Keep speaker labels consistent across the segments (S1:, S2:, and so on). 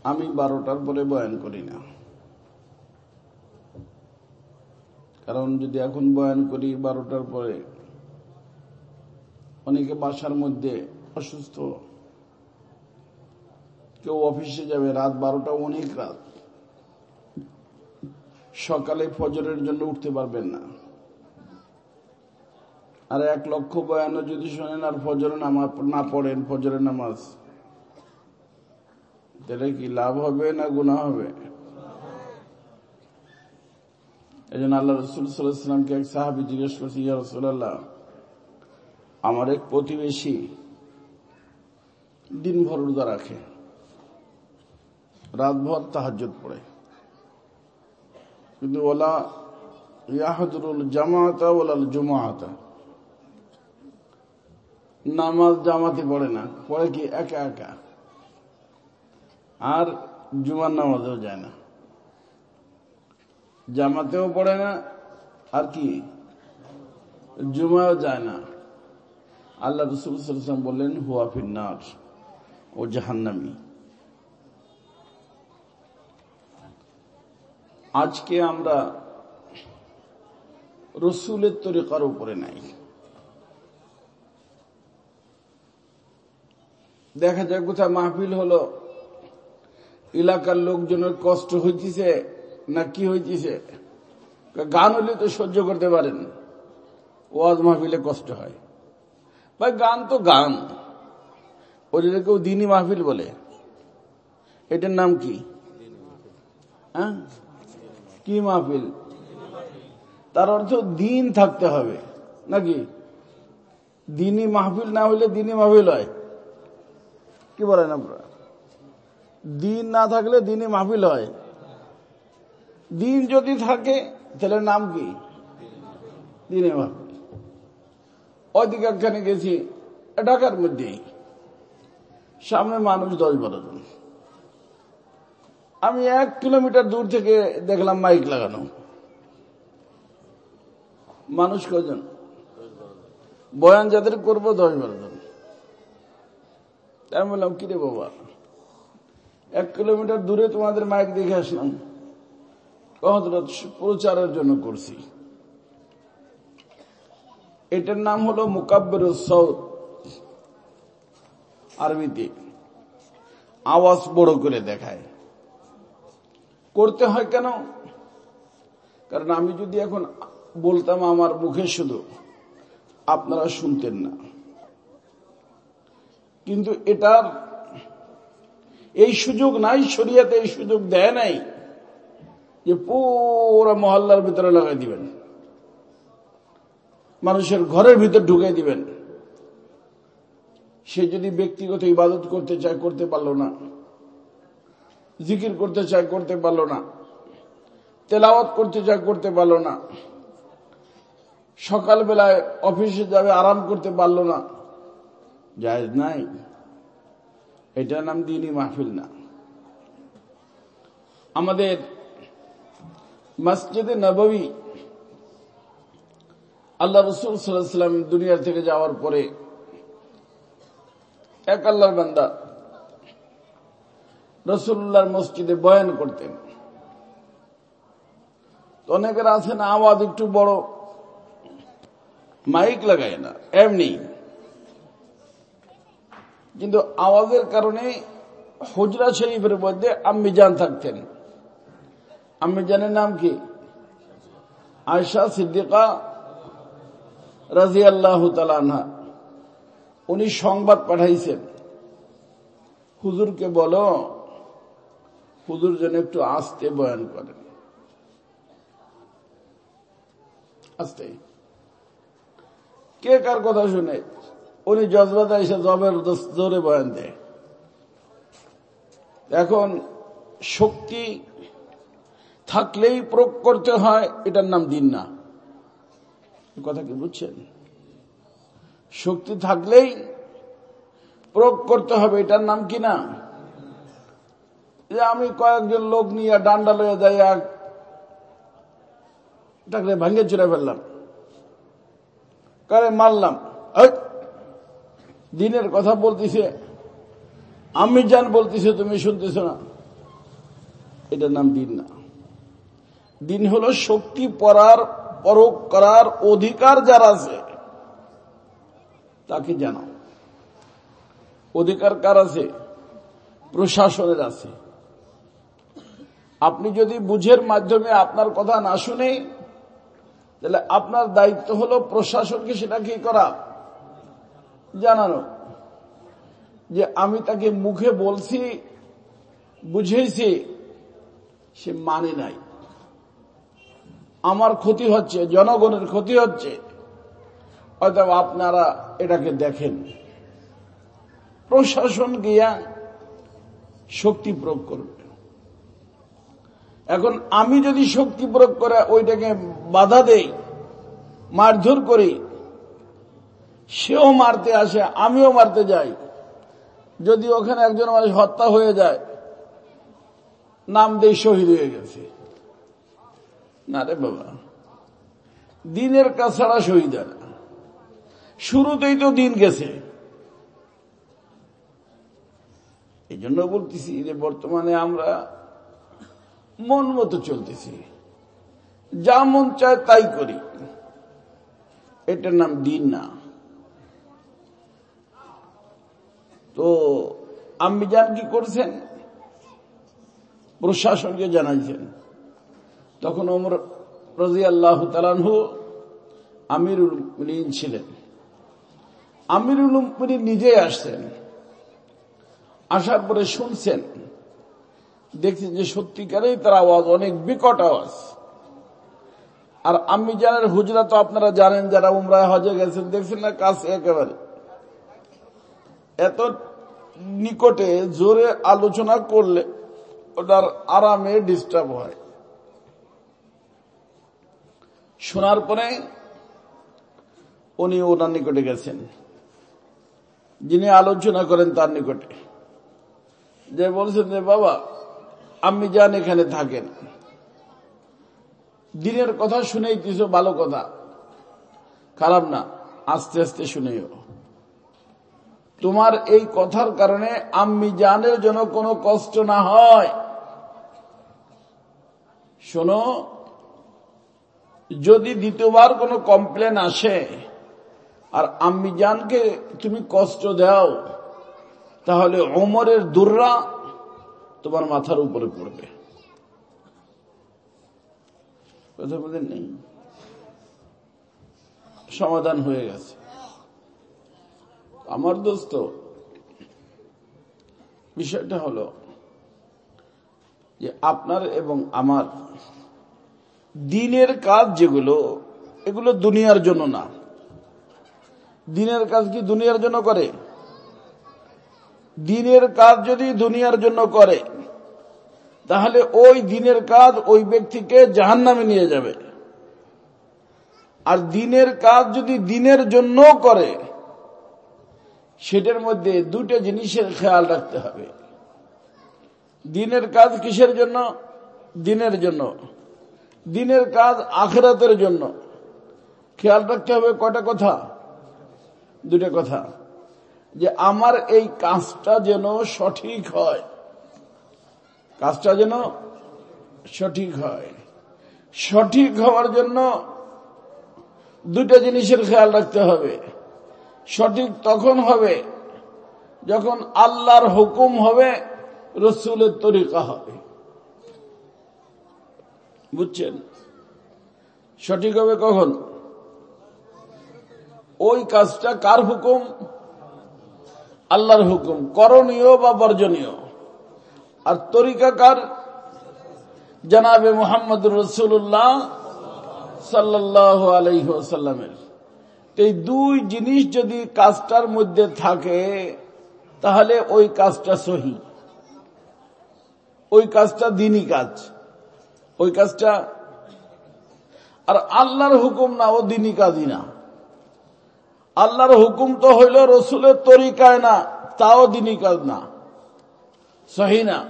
S1: আমি 12টার পরে বয়ান করি না, কারণ যদি এখন বয়ান করি 12টার পরে, অনেকে বাসার মধ্যে অসুস্থ, কেউ অফিসে যাবে, রাত 12টা অনেক রাত, সকালে ফজরের জন্য উঠতে পারবেন না। আর 1 লক্ষ বয়ানও যদি শোনেন আর ফজরে নামাজ না পড়েন, ফজরের নামাজ, তাহলে কি লাভ হবে না গুনাহ হবে? এই জন্য আল্লাহ রাসূল সাল্লাল্লাহু আলাইহি ওয়াসাল্লামকে এক সাহাবী জিজ্ঞেস করছে, ইয়া রাসূলুল্লাহ, আমার এক প্রতিবেশী দিনভর রোজা রাখে, রাতভর তাহাজ্জুদ পড়ে, কিন্তু ওয়ালা ইয়াহদুরুল জামাআতা ওয়ালাল জুমআতা, নামাজ জামাতে পড়ে না, পড়ে কি একা একা, আর জুমার নামাজেও যায় না, জামাতেও পড়ে না, আর কি জুমাও যায় না। আল্লাহ রাসূল সাল্লাল্লাহু আলাইহি ওয়াসাল্লাম বললেন, হুয়া ফিন্নার, ও জাহান্নামী। আজকে আমরা রসুলের তরিকার উপরে নাই। দেখা যায় কোথায় মাহফিল হলো, এলাকার লোকজনের কষ্ট হইতেছে না কি হইতেছে, গান হলে তো সহ্য করতে পারেন, ওয়াজ মাহফিলে কষ্ট হয়। ভাই গান তো গান, ওই যে কেউ দিনী মাহফিল বলে, এটার নাম কি? হ্যাঁ, কি মাহফিল? তার অর্থ দিন থাকতে হবে নাকি? দিনী মাহফিল না হইলে দিনী মাহফিল হয়? কি বলেন আপনারা? দিন না থাকলে দিনী মাহফিল হয়? দিন যদি থাকে তাহলে নাম কি? দিনী মাহফিল। অধিকারখানে গেছি ঢাকার মধ্যেই, সামনে মানুষ 10-12 জন, আমি 1 কিলোমিটার দূর থেকে দেখলাম মাইক লাগানো, মানুষ কজন? বয়ান যাদের করবো 10-12 জন। আমি বললাম, কিরে বাবা, 1 কিলোমিটার দূরে তোমাদের মাইক দেখে আসলাম, প্রচারের জন্য করছি। এটার নাম হলো মুকাব্বিরুস সাউত, আরবিতে আওয়াজ বড় করে দেখায়। করতে হয় কেন? কারণ আমি যদি এখন বলতাম আমার মুখে শুধু, আপনারা শুনতেন না, কিন্তু এটার এই সুযোগ নাই, শরীয়তে এই সুযোগ দেয় নাই যে পুরো মহল্লার ভিতরে লাগাই দিবেন, মানুষের ঘরের ভিতর ঢুকে দিবেন। সে যদি ব্যক্তিগত ইবাদত করতে চায় করতে পারলো না, জিকির করতে চায় করতে পারলো না, তেলাওয়াত করতে চায় করতে পারলো না, সকালবেলায় অফিসে যাবে আরাম করতে পারলো না, জায়েজ নাই। এটার নাম দ্বীনি মাহফিল না। আমাদের মসজিদে নববী, আল্লাহ রাসূল সাল্লাল্লাহু আলাইহি ওয়াসাল্লাম দুনিয়া থেকে যাওয়ার পরে এক আল্লাহর বান্দা রাসূলুল্লাহর মসজিদে বয়ান করতেন। অনেকের আছে না, আওয়াজ একটু বড়, মাইক লাগায় না, এমনি, কিন্তু আওয়াজের কারণে হুজরা শরীফের মধ্যে আম্মি জান থাকতেন। আম্মি জানের নাম কি? আয়েশা সিদ্দিকা রাদিয়াল্লাহু তাআলা আনহা। উনি সংবাদ পাঠাইছেন, হুজুরকে বলো হুজুর যেন একটু আস্তে বয়ান করেন, আস্তে। কে কার কথা শুনে? উনি জজবাতে এসে জবরদস্ত জোরে বয়ান দেয়। এখন শক্তি থাকলেই প্রয়োগ করতে হয়, এটার নাম দিন না। কথা কি বুঝছেন? শক্তি থাকলেই প্রয়োগ করতে হবে, এটার নাম কি না? যে আমি কয়েকজন লোক নিয়ে ডান্ডা লয়ে যাই, এটাকে ভাঙে চুরে ফেললাম, কারে মারলাম, দিনের কথা বলতেছে, আমি জান বলতেছে, তুমি শুনতেছ না, এটার নাম দিন না। দিন হলো শক্তি প্রয়োগ করার অধিকার যার আছে তাকে জানাও। অধিকার কার আছে? প্রশাসনের আছে। আপনি যদি বুঝের মাধ্যমে আপনার কথা না শুনে, তাহলে আপনার দায়িত্ব হলো প্রশাসনকে সেটা কি করা, জানানো, যে আমি তাকে মুখে বলছি, বুঝেছি, সে মানে নাই, আমার ক্ষতি হচ্ছে, জনগণের ক্ষতি হচ্ছে, অথবা আপনারা এটাকে দেখেন। প্রশাসন গিয়া শক্তি প্রয়োগ করবে। এখন আমি যদি শক্তি প্রয়োগ করে ওইটাকে বাধা দেই, মারধর করি, সেও মারতে আসে, আমিও মারতে যাই, যদি ওখানে একজন মানুষ হত্যা হয়ে যায়, নাম দেই শহীদ হয়ে গেছে। না রে বাবা, দিনের কাজ ছাড়া শহীদ হয় না। শুরুতেই তো দিন গেছে। এই জন্য বলতেছি যে বর্তমানে আমরা মন মতো চলতেছি, যা মন চায় তাই করি, এটার নাম দিন না। তো আম্মি জান কি করছেন? প্রশাসনকে জানাইছেন। তখন ওমর রাদিয়াল্লাহু তাআলা আনহু আমিরুল মুমিনিন ছিলেন। আমিরুল মুমিনিন নিজেই আসছেন। আসার পরে শুনছেন, দেখছেন যে সত্যিকারেই তার আওয়াজ অনেক বিকট আওয়াজ। আর আম্মি জানের হুজরা তো আপনারা জানেন, যারা উমরায় হজে গেছেন, দেখছেন না, কাছে একেবারে। এত নিকটে জোরে আলোচনা করলে ওটার আরামে ডিস্টার্ব হয়। শোনার পরে উনি ওনার নিকটে গেছেন, যিনি আলোচনা করেন তার নিকটে, যে বলছেন যে বাবা, আম্মি জান এখানে থাকেন, দিনের কথা শুনেইতেছ, ভালো কথা, খারাপ না, আস্তে আস্তে শুনেও। তোমার এই কথার কারণে আম্মি জানের জন্য কোনো কষ্ট না হয়। শোনো, যদি দ্বিতীয়বার কোনো কমপ্লেন আসে আর আম্মি জানকে তুমি কষ্ট দাও, তাহলে ওমরের দুররা তোমার মাথার উপরে পড়বে। কথা বলেন নেই? সমাধান হয়ে গেছে। আমার দোস্ত, বিষয়টা হলো যে আপনার এবং আমার দিনের কাজ যেগুলো, এগুলো দুনিয়ার জন্য না। দিনের কাজ কি দুনিয়ার জন্য করে? দিনের কাজ যদি দুনিয়ার জন্য করে, তাহলে ওই দিনের কাজ ওই ব্যক্তিকে জাহান্নামে নিয়ে যাবে। আর দিনের কাজ যদি দিনের জন্য করে, সেটার মধ্যে দুটো জিনিসের খেয়াল রাখতে হবে। দিনের কাজ কিসের জন্য? দিনের জন্য। দিনের কাজ আখিরাতের জন্য। খেয়াল রাখতে হবে কয়টা কথা? দুটো কথা, যে আমার এই কাজটা যেন সঠিক হয়, কাজটা যেন সঠিক হয়। সঠিক হওয়ার জন্য দুটো জিনিসের খেয়াল রাখতে হবে। সঠিক তখন হবে যখন আল্লাহর হুকুম হবে, রসুলের তরিকা হবে। বুঝছেন? সঠিক হবে কখন? ওই কাজটা কার হুকুম? আল্লাহর হুকুম, করণীয় বা বর্জনীয়। আর তরিকা কার? জনাবে মুহাম্মদুর রাসূলুল্লাহ সাল্লাল্লাহু আলাইহি ওয়াসাল্লামের। এই দুই জিনিস যদি কাজটার মধ্যে থাকে, তাহলে ওই কাজটা সহি, ওই কাজটা দ্বীনি কাজ, ওই কাজটা। আর আল্লাহর হুকুম না, ও দ্বীনি কাজই না। আল্লাহর হুকুম তো হইল রসুলের তরিকায় না, তাও দ্বীনি কাজ না, সহি না।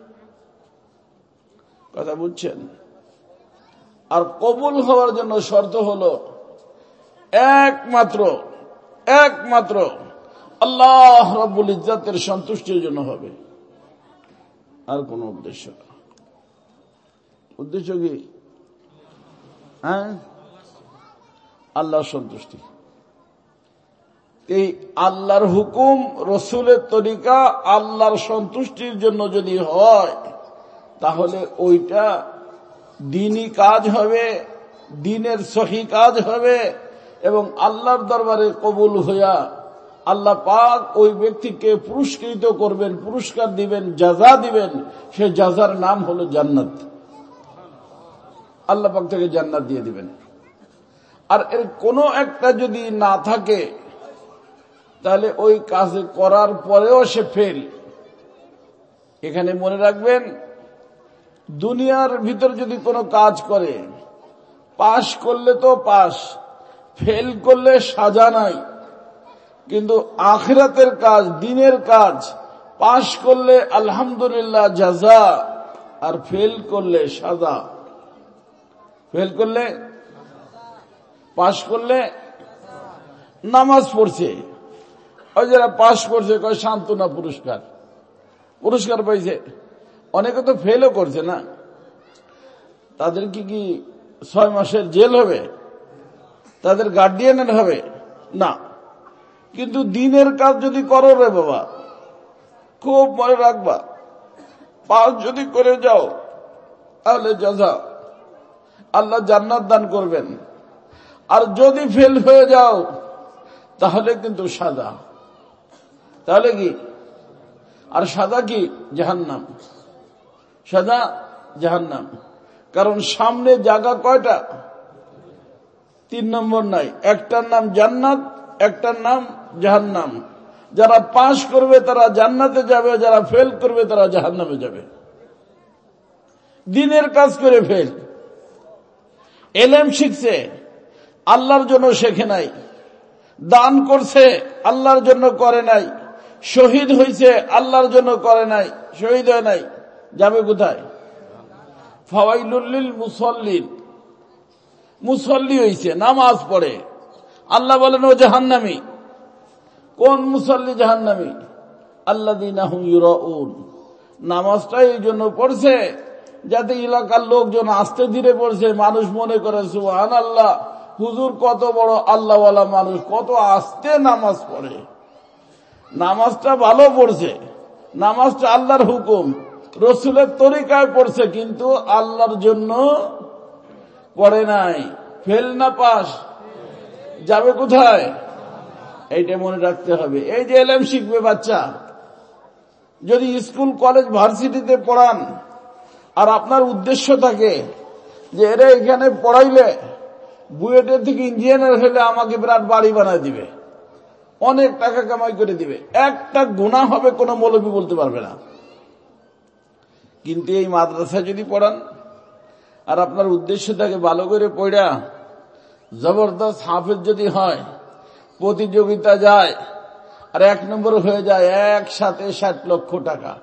S1: কথা বুঝছেন? আর কবুল হওয়ার জন্য শর্ত হলো একমাত্র আল্লাহ রাব্বুল ইজ্জতের সন্তুষ্টির জন্য হবে, আর কোন উদ্দেশ্য না। উদ্দেশ্য কি? হ্যাঁ, আল্লাহর সন্তুষ্টি। এই আল্লাহর হুকুম, রসুলের তরিকা আল্লাহর সন্তুষ্টির জন্য যদি হয়, তাহলে ওইটা দ্বীনি কাজ হবে, দ্বীনের সহি কাজ হবে, এবং আল্লাহর দরবারে কবুল হইয়া আল্লাহ পাক ওই ব্যক্তিকে পুরস্কৃত করবেন, পুরস্কার দিবেন, জাযা দিবেন। সে জাযার নাম হলো জান্নাত। আল্লাহ পাক থেকে জান্নাত দিয়ে দিবেন। আর এর কোনো একটা যদি না থাকে, তাহলে ওই কাজ করার পরেও সে ফেল। এখানে মনে রাখবেন, দুনিয়ার ভিতর যদি কোনো কাজ করে, পাশ করলে তো পাশ, ফেল করলে সাজা নাই। কিন্তু আখিরাতের কাজ, দ্বীনের কাজ, পাশ করলে আলহামদুলিল্লাহ জাযা, আর ফেল করলে সাজা। ফেল করলে, পাশ করলে নামাজ পড়ছে, ওই যারা পাশ করছে কয় সান্ত্বনা পুরস্কার, পুরস্কার পাইছে। অনেকে তো ফেলও করছে না, তাদের কি 6 মাসের জেল হবে? তাদের গার্ডিয়ানের হবে না। কিন্তু দ্বীনের কাজ যদি করো রে বাবা, খুব মনে রাখবা, পাস যদি করে যাও তাহলে জাযা, আল্লাহ জান্নাত দান করবেন। আর যদি ফেল হয়ে যাও তাহলে কিন্তু সাজা। তাহলে কি? আর সাজা কি? জাহান্নাম। সাজা জাহান্নাম। কারণ সামনে জায়গা কয়টা? 3 নম্বর নাই। একটার নাম জান্নাত, একটার নাম জাহান্নাম। যারা পাস করবে তারা জান্নাতে যাবে, যারা ফেল করবে তারা জাহান্নামে যাবে। দ্বীনের কাজ করে ফেল। ইলম শিখছে, আল্লাহর জন্য শেখে নাই। দান করছে, আল্লাহর জন্য করে নাই। শহীদ হয়েছে, আল্লাহর জন্য করে নাই, শহীদ হয় নাই, যাবে কোথায়? ফাওয়াইলুল লিল মুসাল্লিন। মুসল্লি হয়েছে, নামাজ পড়ে, আল্লাহ বলেন ও জাহান্নামী। কোন মুসল্লি জাহান্নামী? আল্লাযীনা হুম ইউরাউন। নামাজটা এই জন্য পড়ছে যাতে এলাকার লোকজন আস্তে ধীরে পড়ছে, মানুষ মনে করে সুবহানাল্লাহ, হুজুর কত বড় আল্লাহওয়ালা মানুষ, কত আস্তে নামাজ পড়ে। নামাজটা ভালো পড়ছে, নামাজটা আল্লাহর হুকুম, রসুলের তরিকায় পড়ছে, কিন্তু আল্লাহর জন্য পড়ে নাই। ফেল না পাস, যাবে কোথায়? এইটা মনে রাখতে হবে। এই যে ইলম শিখবে বাচ্চা, যদি স্কুল কলেজ ভার্সিটিতে পড়ান আর আপনার উদ্দেশ্য থাকে যে এরা এখানে পড়াইলে বুয়েটের থেকে ইঞ্জিনিয়ার হলে আমাকে বিরাট বাড়ি বানায় দিবে, অনেক টাকা কামাই করে দিবে, একটা গুনাহ হবে কোনো মৌলবী বলতে পারবে না। কিন্তু এই মাদ্রাসায় যদি পড়ান আর আপনার উদ্দেশ্য থাকে ভালো করে পড়া জবরদস্ত হাফেজ যদি হয়, প্রতিযোগিতা যায় আর 1 নম্বর হয়ে যায়, একসাথে 60 লক্ষ টাকা।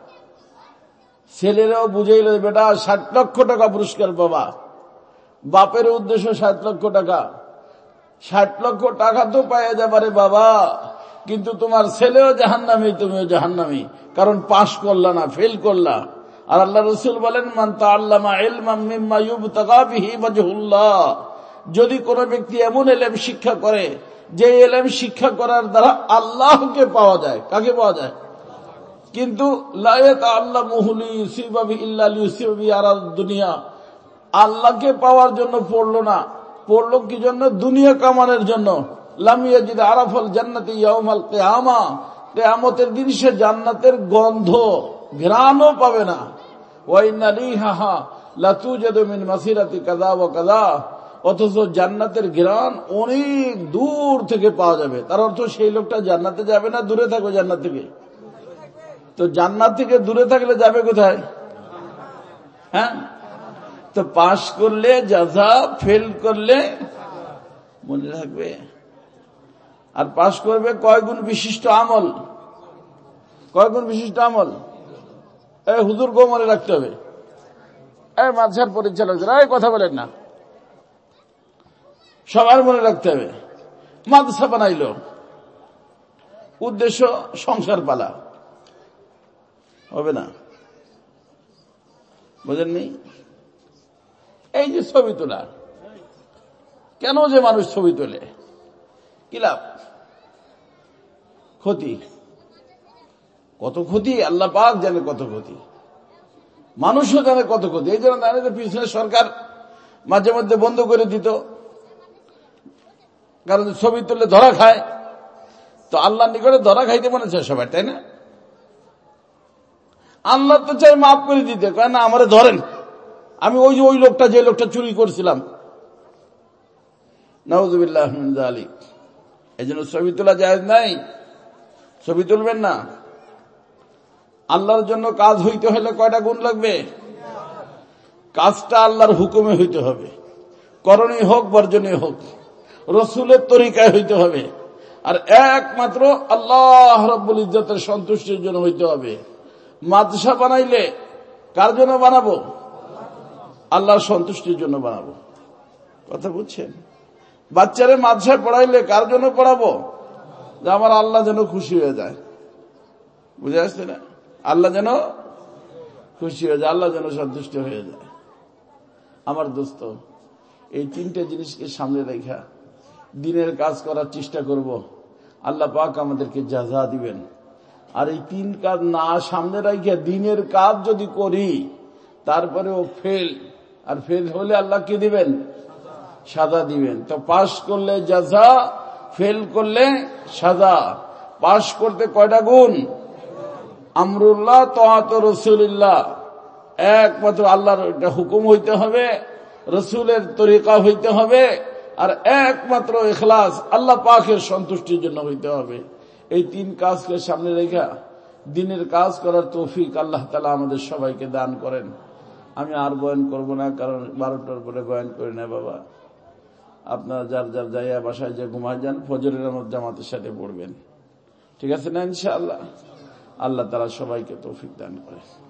S1: ছেলেরাও বুঝাইল বেটা 60 লক্ষ টাকা পুরস্কার পাবা। বাপের উদ্দেশ্য 60 লক্ষ টাকা। 60 লক্ষ টাকা তো পাওয়া যাবে বাবা, কিন্তু তোমার ছেলেও জাহান্নামী, তুমিও জাহান্নামী, কারণ পাশ করলা না, ফেল করলা। আর আল্লাহ রাসূল বলেন, মান তাআল্লামা ইলমান মিম্মা ইউবতাগা বিহি ওয়াজহুল্লাহ। যদি কোনো ব্যক্তি এমন ইলম শিক্ষা করে যে ইলম শিক্ষা করার দ্বারা আল্লাহকে পাওয়া যায়, কাকে পাওয়া যায়? কিন্তু লা ইয়াতাআল্লামুহু লিইউসিবা বিহি ইল্লা লিইউসিবা বিহি আরাদ দুনিয়া। আল্লাহকে পাওয়ার জন্য পড়লো না, পড়লো কি জন্য? দুনিয়া কামানোর জন্য। লাম ইয়াজিদ আরাফাল জান্নাতি ইয়াউমাল কিয়ামা। কিয়ামতের দিন সে জান্নাতের গন্ধ, ঘ্রাণও পাবে না। ওয়া ইন্না রিহাহা লাতুজাদু মিন মাসিরাতি কাযা ওয়া কাযা। অথচ জান্নাতের ঘ্রাণ অনেক দূর থেকে পাওয়া যাবে। তার অর্থ সেই লোকটা জান্নাতে যাবে না, দূরে থাকবে জান্নাত থেকে। তো জান্নাত থেকে দূরে থাকলে যাবে কোথায়? হ্যাঁ, তো পাশ করলে জাযা, ফেল করলে মনে রাখবে। আর পাশ করবে কয় গুণ বিশিষ্ট আমল, কয় গুণ বিশিষ্ট আমল। এই হুজুর গো মনে রাখতে হবে। এই মাদ্রাসার পরিচালকরা এই কথা বলেন না, সবার মনে রাখতে হবে। মাদ্রাসা বানাইলো, উদ্দেশ্য সংসার পালা, হবে না, বুঝেননি? এই যে ছবি তোলা, কেন যে মানুষ ছবি তোলে, কি লাভ? ক্ষতি, কত ক্ষতি আল্লাহ পাক জানে, কত ক্ষতি, মানুষও জানে কত ক্ষতি। এই জন্য জানে যে পিছনে সরকার মাঝে মধ্যে বন্ধ করে দিত, কারণ ছবি তুললে ধরা খায়। তো আল্লাহ নিকটে ধরা খাইতে মনে চায় সবাই, তাই না? আল্লাহ তো চাই মাফ করে দিতে, কয় না আমারে ধরেন, আমি ওই লোকটা, যে লোকটা চুরি করছিলাম। নাউযুবিল্লাহ মিন যালিক। এই জন্য ছবি তোলা জায়েজ নাই, ছবি তুলবেন না। আল্লাহর জন্য কাজ হইতে হলে কয়টা গুণ লাগবে? কাজটা আল্লাহর হুকুমে হইতে হবে, করণীয় হোক বর্জনীয় হোক, রসুলের তরিকায় হইতে হবে, আর একমাত্র আল্লাহ রাব্বুল ইজ্জতের সন্তুষ্টির জন্য হইতে হবে। মাদ্রাসা বানাইলে কার জন্য বানাবো? আল্লাহর সন্তুষ্টির জন্য বানাবো। কথা বুঝছেন? বাচ্চারে মাদ্রাসায় পড়াইলে কার জন্য পড়াবো? যে আমার আল্লাহ যেন খুশি হয়ে যায়। বুঝে আসছে না? আল্লাহ যেন খুশি হয়ে যায়, আল্লাহ যেন সন্তুষ্ট হয়ে যায়। আমার দোস্ত, এই তিনটে জিনিসকে সামনে রেখা দিনের কাজ করার চেষ্টা করব, আল্লাহ পাক আমাদেরকে জাযা দিবেন। আর এই তিন কাজ না সামনে রাখিয়া দিনের কাজ যদি করি, তারপরেও ফেল, আর ফেল হলে আল্লাহ কি দিবেন? সাজা দিবেন। তো পাশ করলে জাযা, ফেল করলে সাজা। পাশ করতে কয়টা গুণ? আমরুল্লাহ তাআত রাসূলুল্লাহ, একমাত্র আল্লাহর এটা হুকুম হইতে হবে, রসুলের তরিকা হইতে হবে, আর একমাত্র ইখলাস আল্লাহ পাকের সন্তুষ্টির জন্য হইতে হবে। এই তিন কাজকে সামনে রেখা দিনের কাজ করার তৌফিক আল্লাহ তাআলা আমাদের সবাইকে দান করেন। আমি আর বয়ান করব না, কারণ 12টার পরে বয়ান করি না বাবা। আপনারা যার যার যাইয়া বাসায় যে ঘুমায় যান, ফজরের নামাজ জামাতের সাথে পড়বেন, ঠিক আছে না? ইনশাআল্লাহ আল্লাহ তাআলা সবাইকে তৌফিক দান করেন।